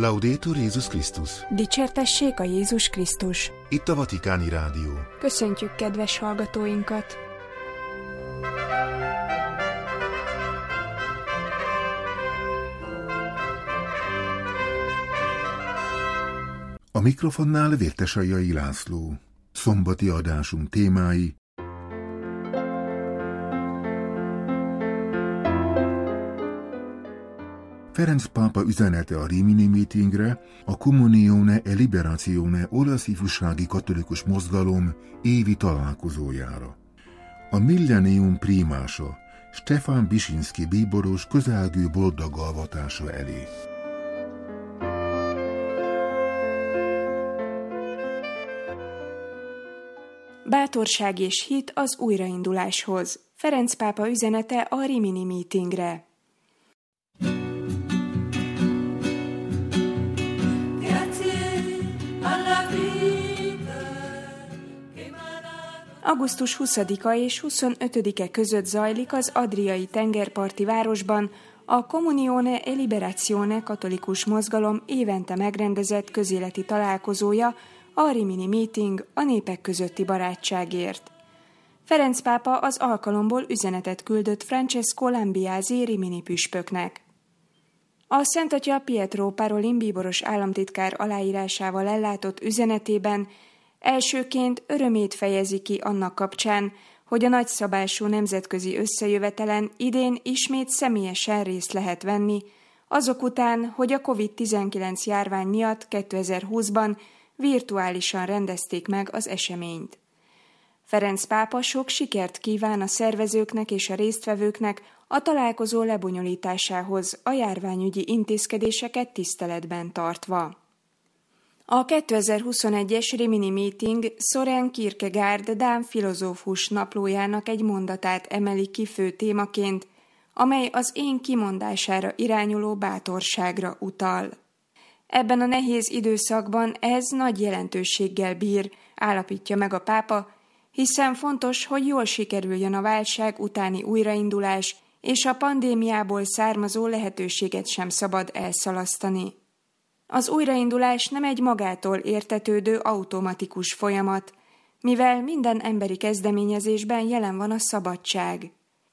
Laudetur Jézus Krisztus! Dicsértessék a Jézus Krisztus! Itt a Vatikáni Rádió. Köszöntjük kedves hallgatóinkat! A mikrofonnál Vértesai László. Szombati adásunk témái: Ferenc pápa üzenete a Rimini meetingre, a Comunione e Liberazione olasz ifjúsági katolikus mozgalom évi találkozójára. A Millennium primása, Stefan Bisinski bíboros közelgő boldoggalvatása elé. Bátorság és hit az újrainduláshoz. Ferenc pápa üzenete a Rimini meetingre. Augusztus 20-a és 25-e között zajlik az adriai tengerparti városban a Comunione e Liberazione katolikus mozgalom évente megrendezett közéleti találkozója, a Rimini meeting a népek közötti barátságért. Ferenc pápa az alkalomból üzenetet küldött Francesco Lambiase Rimini püspöknek. A Szent Atya Pietro Parolin bíboros államtitkár aláírásával ellátott üzenetében elsőként örömét fejezi ki annak kapcsán, hogy a nagyszabású nemzetközi összejövetelen idén ismét személyesen részt lehet venni, azok után, hogy a COVID-19 járvány miatt 2020-ban virtuálisan rendezték meg az eseményt. Ferenc pápa sok sikert kíván a szervezőknek és a résztvevőknek a találkozó lebonyolításához, a járványügyi intézkedéseket tiszteletben tartva. A 2021-es Rimini meeting Søren Kierkegaard dán filozófus naplójának egy mondatát emeli ki fő témaként, amely az én kimondására irányuló bátorságra utal. Ebben a nehéz időszakban ez nagy jelentőséggel bír, állapítja meg a pápa, hiszen fontos, hogy jól sikerüljön a válság utáni újraindulás, és a pandémiából származó lehetőséget sem szabad elszalasztani. Az újraindulás nem egy magától értetődő automatikus folyamat, mivel minden emberi kezdeményezésben jelen van a szabadság.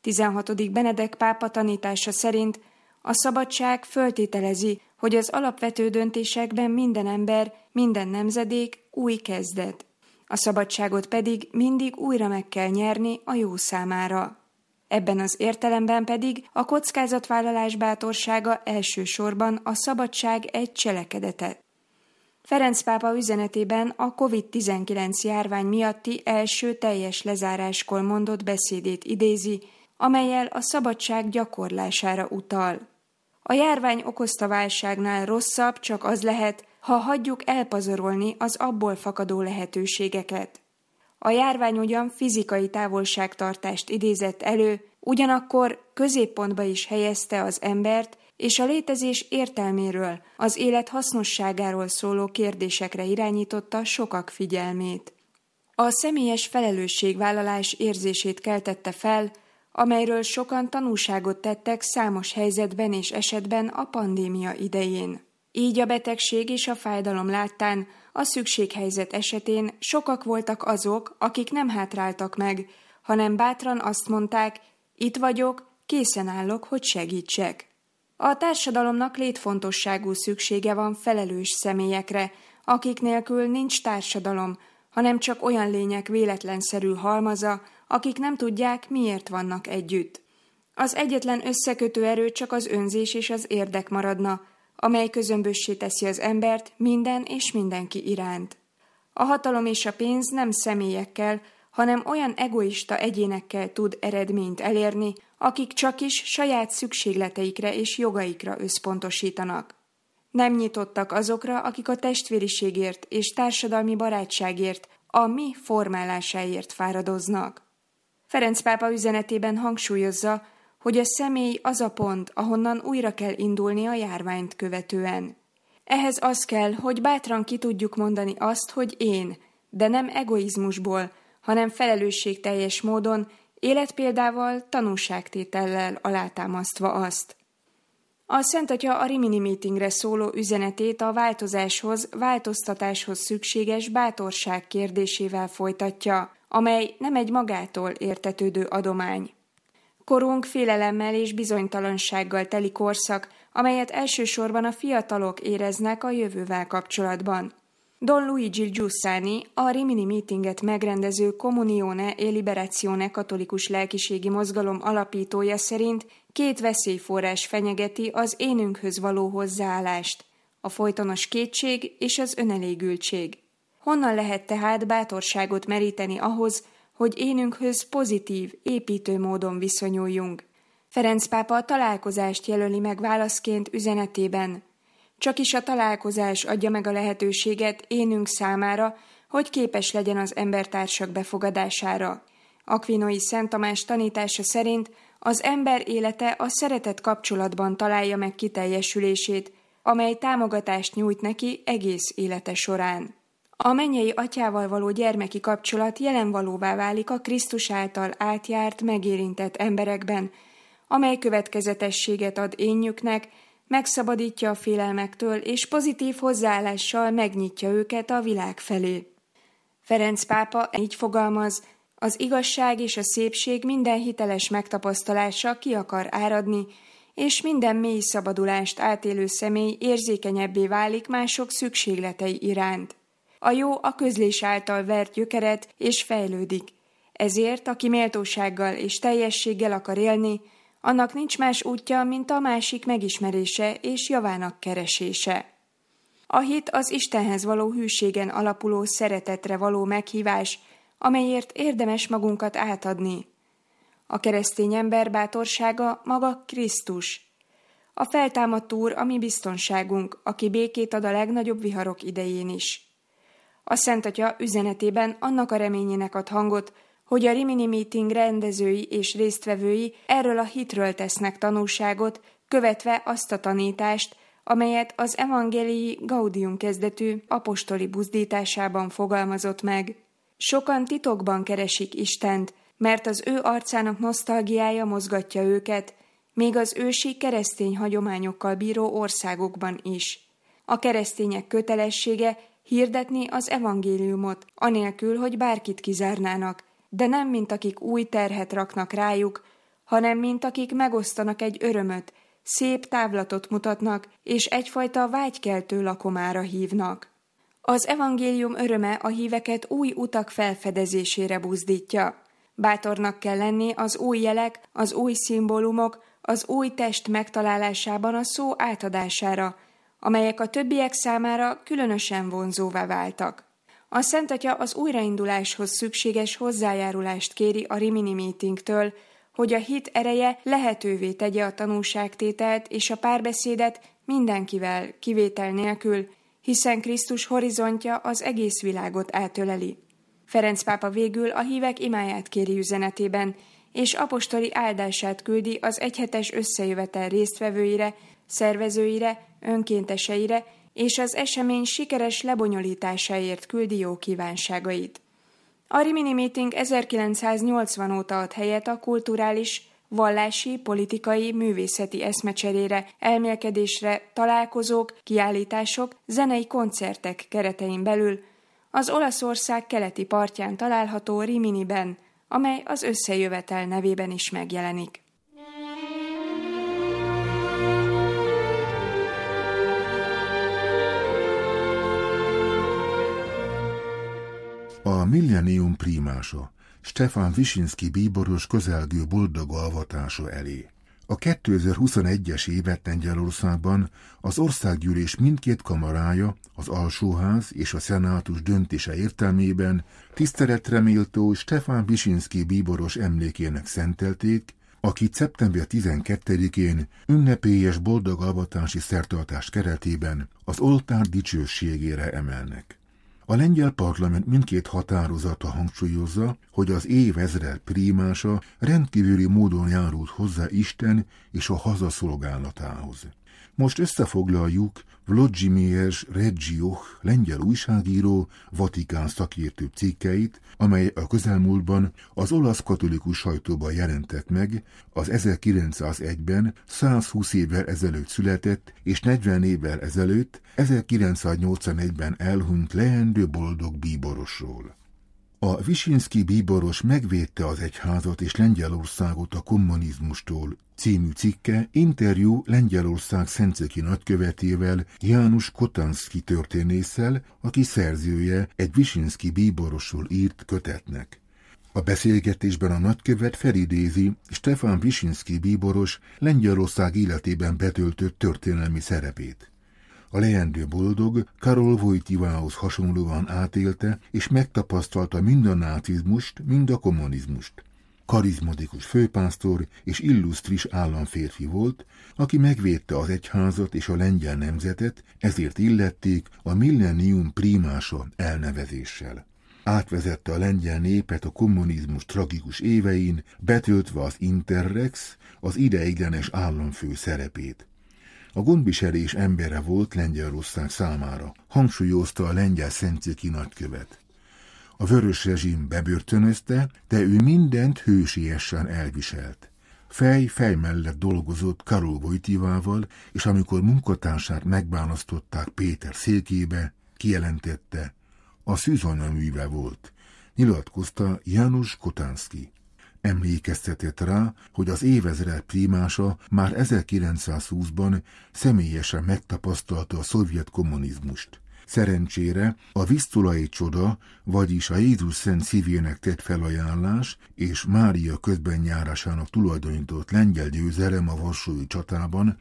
16. Benedek pápa tanítása szerint a szabadság föltételezi, hogy az alapvető döntésekben minden ember, minden nemzedék új kezdet. A szabadságot pedig mindig újra meg kell nyerni a jó számára. Ebben az értelemben pedig a kockázatvállalás bátorsága elsősorban a szabadság egy cselekedete. Ferenc pápa üzenetében a COVID-19 járvány miatti első teljes lezáráskor mondott beszédét idézi, amellyel a szabadság gyakorlására utal. A járvány okozta válságnál rosszabb csak az lehet, ha hagyjuk elpazarolni az abból fakadó lehetőségeket. A járvány ugyan fizikai távolságtartást idézett elő, ugyanakkor középpontba is helyezte az embert, és a létezés értelméről, az élet hasznosságáról szóló kérdésekre irányította sokak figyelmét. A személyes felelősségvállalás érzését keltette fel, amelyről sokan tanúságot tettek számos helyzetben és esetben a pandémia idején. Így a betegség és a fájdalom láttán a szükséghelyzet esetén sokak voltak azok, akik nem hátráltak meg, hanem bátran azt mondták, itt vagyok, készen állok, hogy segítsek. A társadalomnak létfontosságú szüksége van felelős személyekre, akik nélkül nincs társadalom, hanem csak olyan lények véletlenszerű halmaza, akik nem tudják, miért vannak együtt. Az egyetlen összekötő erő csak az önzés és az érdek maradna, amely közömbössé teszi az embert minden és mindenki iránt. A hatalom és a pénz nem személyekkel, hanem olyan egoista egyénekkel tud eredményt elérni, akik csakis saját szükségleteikre és jogaikra összpontosítanak. Nem nyitottak azokra, akik a testvériségért és társadalmi barátságért, a mi formálásáért fáradoznak. Ferenc pápa üzenetében hangsúlyozza, hogy a személy az a pont, ahonnan újra kell indulni a járványt követően. Ehhez az kell, hogy bátran ki tudjuk mondani azt, hogy én, de nem egoizmusból, hanem felelősségteljes módon, életpéldával, tanúságtétellel alátámasztva azt. A Szent Atya a Rimini Meetingre szóló üzenetét a változtatáshoz szükséges bátorság kérdésével folytatja, amely nem egy magától értetődő adomány. Korunk félelemmel és bizonytalansággal teli korszak, amelyet elsősorban a fiatalok éreznek a jövővel kapcsolatban. Don Luigi Giussani, a Rimini Meetinget megrendező Comunione e Liberazione katolikus lelkiségi mozgalom alapítója szerint 2 veszélyforrás fenyegeti az énünkhöz való hozzáállást, a folytonos kétség és az önelégültség. Honnan lehet tehát bátorságot meríteni ahhoz, hogy énünkhöz pozitív, építő módon viszonyuljunk? Ferenc pápa a találkozást jelöli meg válaszként üzenetében. Csakis a találkozás adja meg a lehetőséget énünk számára, hogy képes legyen az embertársak befogadására. Aquinói Szent Tamás tanítása szerint az ember élete a szeretet kapcsolatban találja meg kiteljesülését, amely támogatást nyújt neki egész élete során. A mennyei Atyával való gyermeki kapcsolat jelenvalóvá válik a Krisztus által átjárt, megérintett emberekben, amely következetességet ad énjüknek, megszabadítja a félelmektől és pozitív hozzáállással megnyitja őket a világ felé. Ferenc pápa így fogalmaz, az igazság és a szépség minden hiteles megtapasztalása ki akar áradni, és minden mély szabadulást átélő személy érzékenyebbé válik mások szükségletei iránt. A jó a közlés által vert gyökeret és fejlődik, ezért aki méltósággal és teljességgel akar élni, annak nincs más útja, mint a másik megismerése és javának keresése. A hit az Istenhez való hűségen alapuló szeretetre való meghívás, amelyért érdemes magunkat átadni. A keresztény ember bátorsága maga Krisztus. A feltámadt Úr a mi biztonságunk, aki békét ad a legnagyobb viharok idején is. A Szent Atya üzenetében annak a reményének ad hangot, hogy a Rimini Meeting rendezői és résztvevői erről a hitről tesznek tanúságot, követve azt a tanítást, amelyet az Evangelii Gaudium kezdetű apostoli buzdításában fogalmazott meg. Sokan titokban keresik Istent, mert az ő arcának nosztalgiája mozgatja őket, még az ősi keresztény hagyományokkal bíró országokban is. A keresztények kötelessége hirdetni az evangéliumot, anélkül, hogy bárkit kizárnának, de nem mint akik új terhet raknak rájuk, hanem mint akik megosztanak egy örömöt, szép távlatot mutatnak, és egyfajta vágykeltő lakomára hívnak. Az evangélium öröme a híveket új utak felfedezésére buzdítja. Bátornak kell lenni az új jelek, az új szimbólumok, az új test megtalálásában a szó átadására, amelyek a többiek számára különösen vonzóvá váltak. A Szent Atya az újrainduláshoz szükséges hozzájárulást kéri a Rimini Meetingtől, hogy a hit ereje lehetővé tegye a tanúságtételt és a párbeszédet mindenkivel, kivétel nélkül, hiszen Krisztus horizontja az egész világot átöleli. Ferenc pápa végül a hívek imáját kéri üzenetében, és apostoli áldását küldi az egyhetes összejövetel résztvevőire, szervezőire, önkénteseire, és az esemény sikeres lebonyolításáért küldi jó kívánságait. A Rimini Meeting 1980 óta ad helyet a kulturális, vallási, politikai, művészeti eszmecserére, elmélkedésre, találkozók, kiállítások, zenei koncertek keretein belül, az Olaszország keleti partján található Riminiben, amely az összejövetel nevében is megjelenik. A millennium prímása, Stefan Wyszynski bíboros közelgő boldog alvatása elé. A 2021-es évet Lengyelországban az országgyűlés mindkét kamarája, az alsóház és a szenátus döntése értelmében tiszteletre méltó Stefan Wyszynski bíboros emlékének szentelték, akit szeptember 12-én ünnepélyes boldog alvatási szertartás keretében az oltár dicsőségére emelnek. A lengyel parlament mindkét határozata hangsúlyozza, hogy az évezred prímása rendkívüli módon járult hozzá Isten és a haza szolgálatához. Most összefoglaljuk Włodzimierz Redzsioch, lengyel újságíró, Vatikán szakértő cikkeit, amely a közelmúltban az olasz katolikus sajtóban jelentek meg, az 1901-ben 120 évvel ezelőtt született és 40 évvel ezelőtt 1981-ben elhunyt leendő boldog bíborosról. A Visinszky bíboros megvédte az egyházat és Lengyelországot a kommunizmustól című cikke interjú Lengyelország szentszéki nagykövetével, János Kotanszky történésszel, aki szerzője egy Visinszky bíborosról írt kötetnek. A beszélgetésben a nagykövet felidézi Stefan Visinszky bíboros Lengyelország életében betöltött történelmi szerepét. A leendő boldog Karol Wojtylához hasonlóan átélte és megtapasztalta mind a nácizmust, mind a kommunizmust. Karizmatikus főpásztor és illusztris államférfi volt, aki megvédte az egyházat és a lengyel nemzetet, ezért illették a Millennium Primása elnevezéssel. Átvezette a lengyel népet a kommunizmus tragikus évein, betöltve az Interrex, az ideiglenes államfő szerepét. A gondviselés embere volt Lengyelország számára, hangsúlyozta a lengyel szentszéki nagykövet. A vörös rezsim bebörtönözte, de ő mindent hősiesen elviselt. Fej mellett dolgozott Karol Wojtylával, és amikor munkatársát megválasztották Péter székébe, kijelentette, a szűzanyaműve volt, nyilatkozta János Kotanszky. Emlékeztetett rá, hogy az évezred primása már 1920-ban személyesen megtapasztalta a szovjet kommunizmust. Szerencsére a Visztulai csoda, vagyis a Jézus Szent Szívének tett felajánlás és Mária közbenjárásának tulajdonított lengyel győzelem a varsói csatában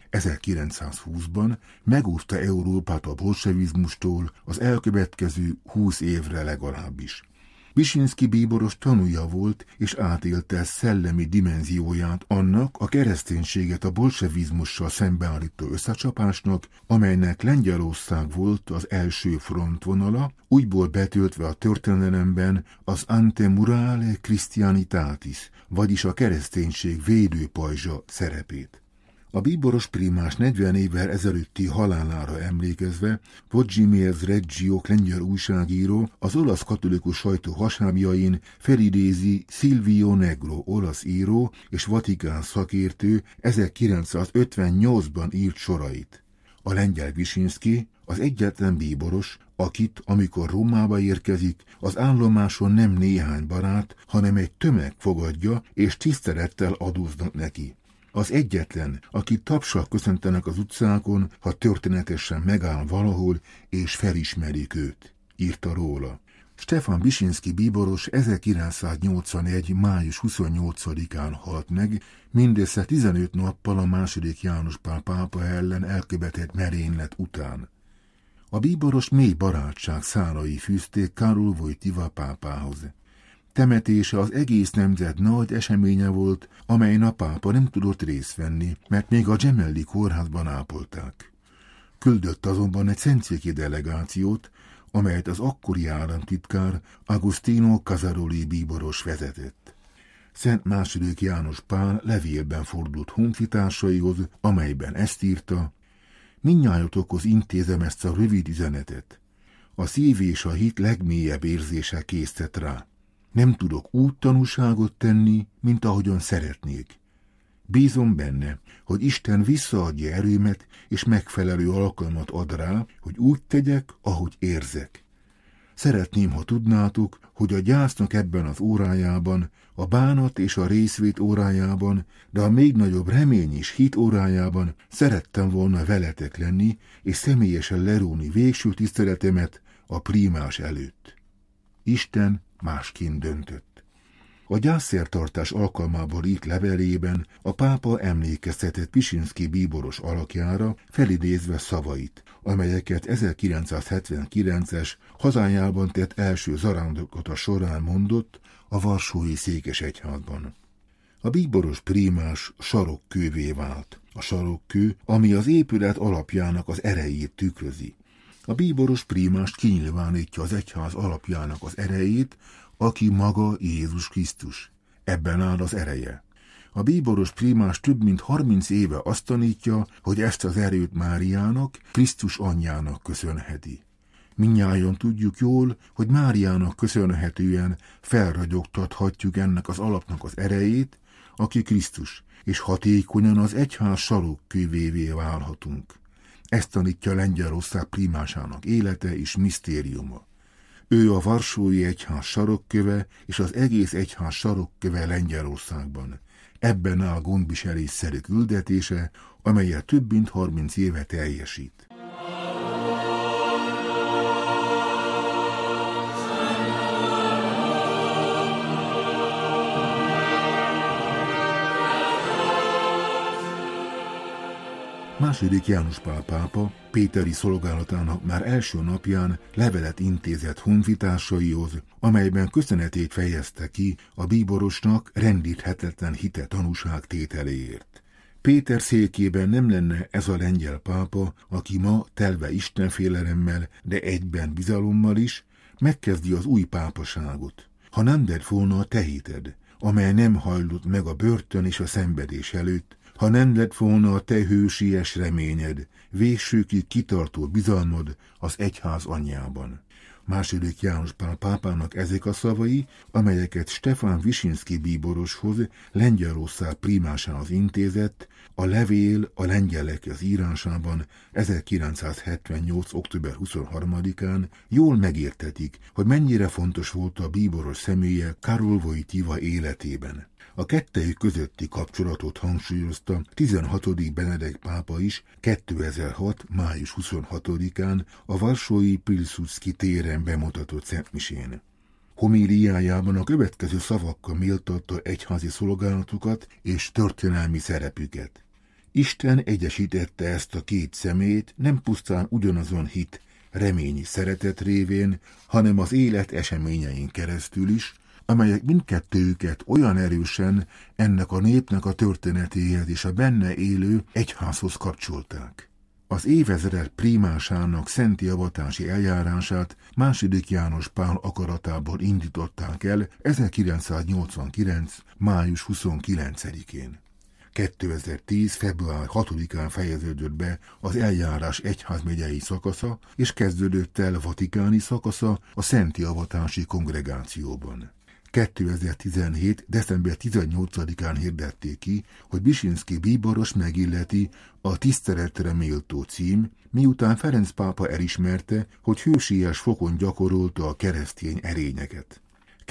1920-ban megóvta Európát a bolsevizmustól az elkövetkező 20 évre legalábbis. Visinszky bíboros tanúja volt és átélte szellemi dimenzióját annak a kereszténységet a bolsevizmussal szembeállító összecsapásnak, amelynek Lengyelország volt az első frontvonala, újból betöltve a történelemben az ante murale Christianitatis, vagyis a kereszténység védőpajzsa szerepét. A bíboros primás 40 évvel ezelőtti halálára emlékezve Włodzimierz Redzsioch lengyel újságíró az olasz katolikus sajtó hasábjain felidézi Silvio Negro olasz író és Vatikán szakértő 1958-ban írt sorait. A lengyel Visinszky az egyetlen bíboros, akit, amikor Rómába érkezik, az állomáson nem néhány barát, hanem egy tömeg fogadja és tisztelettel adóznak neki. Az egyetlen, akit tapssal köszöntenek az utcákon, ha történetesen megáll valahol, és felismerik őt, írta róla. Stefan Visinszky bíboros 1981. május 28-án halt meg, mindössze 15 nappal a II. János Pál pápa ellen elkövetett merénylet után. A bíboros mély barátság szálai fűzték Karol Wojtyla pápához. Temetése az egész nemzet nagy eseménye volt, amelyen a pápa nem tudott részt venni, mert még a Gemelli kórházban ápolták. Küldött azonban egy szentszéki delegációt, amelyet az akkori államtitkár Agostino Casaroli bíboros vezetett. Szent II. János Pál levélben fordult honfitársaihoz, amelyben ezt írta: mindnyájatokhoz intézem ezt a rövid üzenetet. A szív és a hit legmélyebb érzése késztet rá. Nem tudok úgy tanúságot tenni, mint ahogyan szeretnék. Bízom benne, hogy Isten visszaadja erőmet, és megfelelő alkalmat ad rá, hogy úgy tegyek, ahogy érzek. Szeretném, ha tudnátok, hogy a gyásznak ebben az órájában, a bánat és a részvét órájában, de a még nagyobb remény és hit órájában szerettem volna veletek lenni, és személyesen leróni végső tiszteletemet a prímás előtt. Isten másként döntött. A gyászszertartás alkalmából írt levelében a pápa emlékeztetett Visinszky bíboros alakjára, felidézve szavait, amelyeket 1979-es hazájában tett első zarándokata során mondott a varsói székesegyházban. A bíboros prímás sarokkővé vált. A sarokkő, ami az épület alapjának az erejét tükrözi. A bíboros prímást kinyilvánítja az egyház alapjának az erejét, aki maga Jézus Krisztus. Ebben áll az ereje. A bíboros prímás több mint 30 éve azt tanítja, hogy ezt az erőt Máriának, Krisztus anyjának köszönheti. Mindnyájan tudjuk jól, hogy Máriának köszönhetően felragyogtathatjuk ennek az alapnak az erejét, aki Krisztus, és hatékonyan az egyház sarokkővévé válhatunk. Ezt tanítja Lengyelország prímásának élete és misztériuma. Ő a Varsói Egyház sarokköve és az egész egyház sarokköve Lengyelországban. Ebben áll gondviselésszerű küldetése, amelyet több mint 30 éve teljesít. II. János Pál pápa péteri szolgálatának már első napján levelet intézett honfitársaihoz, amelyben köszönetét fejezte ki a bíborosnak rendíthetetlen hite tanúságtételéért. Péter székében nem lenne ez a lengyel pápa, aki ma telve istenfélelemmel, de egyben bizalommal is megkezdi az új pápaságot, ha nem lett volna a te hited, amely nem hajlott meg a börtön és a szenvedés előtt, ha nem lett volna a te hősies reményed, végsőkig kitartó bizalmad az egyház anyjában. II. János Pál pápának ezek a szavai, amelyeket Stefán Wyszynszki bíboroshoz Lengyelország prímásához intézett, a levél a lengyelekhez írásában 1978. október 23-án jól megértetik, hogy mennyire fontos volt a bíboros személye Karol Wojtyła életében. A kettejük közötti kapcsolatot hangsúlyozta 16. Benedek pápa is 2006. május 26-án a varsói Pilsudski téren bemutatott szentmisén. Homíliájában a következő szavakkal méltatta egyházi szolgálatukat és történelmi szerepüket. Isten egyesítette ezt a két szemét nem pusztán ugyanazon hit, remény, szeretet révén, hanem az élet eseményein keresztül is, amelyek mindkettőjüket olyan erősen ennek a népnek a történetéhez és a benne élő egyházhoz kapcsolták. Az évezred prímásának szenti avatási eljárását II. János Pál akaratából indították el 1989. május 29-én. 2010. február 6-án fejeződött be az eljárás egyházmegyei szakasza, és kezdődött el vatikáni szakasza a szenti avatási kongregációban. 2017. december 18-án hirdették ki, hogy Wyszynszki bíboros megilleti a tiszteletre méltó cím, miután Ferenc pápa elismerte, hogy hősies fokon gyakorolta a keresztény erényeket.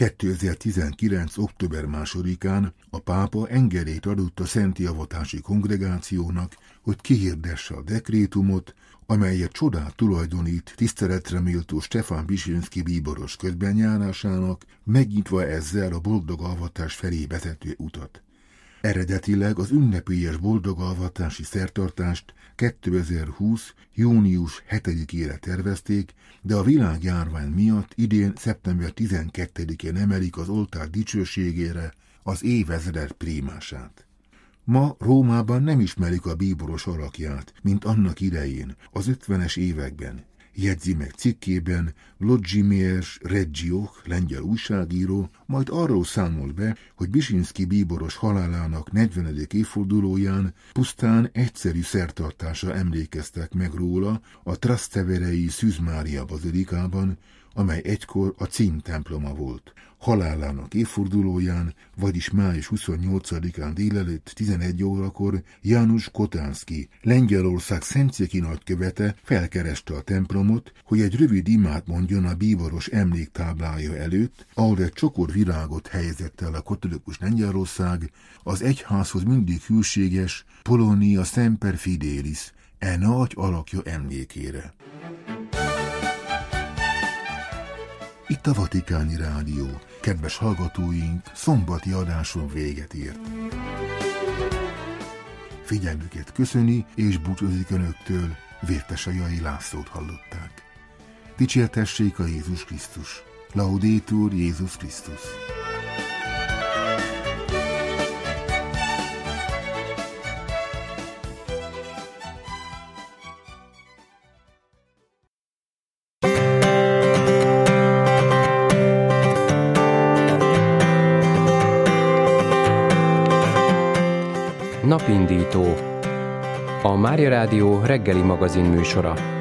2019. október 2-án a pápa engedélyt adott a szenti avatási kongregációnak, hogy kihirdesse a dekrétumot, amelyet csodát tulajdonít tiszteletre méltó Stefán Wyszynszki bíboros közbenjárásának, megnyitva ezzel a boldog alvatás felé vezető utat. Eredetileg az ünnepélyes boldogalvatási szertartást 2020. június 7-ére tervezték, de a világjárvány miatt idén szeptember 12-én emelik az oltár dicsőségére az évezred prímását. Ma Rómában nem ismerik a bíboros alakját, mint annak idején, az 50-es években. Jegyzi meg cikkében Włodzimierz Redzsiok, lengyel újságíró, majd arról számolt be, hogy Wyszynszki bíboros halálának 40. évfordulóján pusztán egyszerű szertartásra emlékeztek meg róla a Trastevere-i Szűz Mária bazilikában, amely egykor a címtemploma volt. Halálának évfordulóján, vagyis május 28-án délelőtt 11 órakor János Kotánszki, Lengyelország szentszéki nagykövete felkereste a templomot, hogy egy rövid imát mondjon a bíboros emléktáblája előtt, ahol egy csokor virágot helyezett el a katolikus Lengyelország, az egyházhoz mindig hűséges Polonia Semper Fidelis, nagy alakja emlékére. Itt a Vatikáni Rádió. Kedves hallgatóink, szombati adáson véget ért. Figyelmüket köszöni és búcsúzik önöktől, Vértesajai Lászlót hallották. Dicsértessék a Jézus Krisztus! Laudetur Jézus Krisztus! Napindító, a Mária Rádió reggeli magazin műsora.